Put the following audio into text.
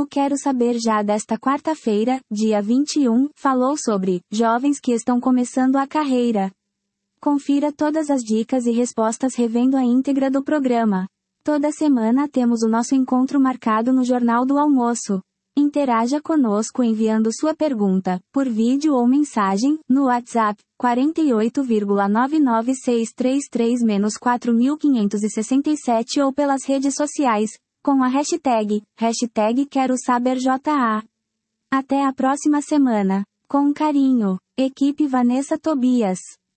O Quero Saber Já desta quarta-feira, dia 21, falou sobre jovens que estão começando a carreira. Confira todas as dicas e respostas revendo a íntegra do programa. Toda semana temos o nosso encontro marcado no Jornal do Almoço. Interaja conosco enviando sua pergunta, por vídeo ou mensagem, no WhatsApp, 48,99633-4567 ou pelas redes sociais, com a hashtag Quero Saber JA. Até a próxima semana. Com carinho, equipe Vanessa Tobias.